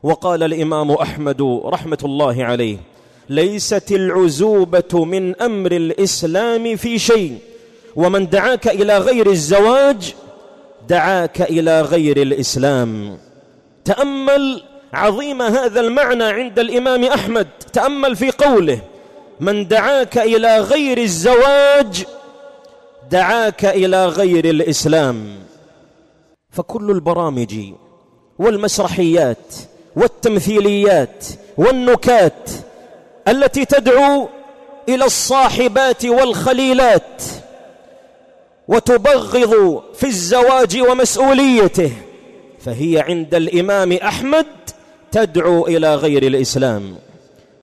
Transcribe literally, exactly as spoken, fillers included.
وقال الإمام أحمد رحمة الله عليه: ليست العزوبة من أمر الإسلام في شيء، ومن دعاك إلى غير الزواج دعاك إلى غير الإسلام. تأمل عظيم هذا المعنى عند الإمام أحمد، تأمل في قوله: من دعاك إلى غير الزواج دعاك إلى غير الإسلام. فكل البرامج والمسرحيات والتمثيليات والنكات التي تدعو إلى الصاحبات والخليلات وتبغض في الزواج ومسؤوليته، فهي عند الإمام أحمد تدعو إلى غير الإسلام.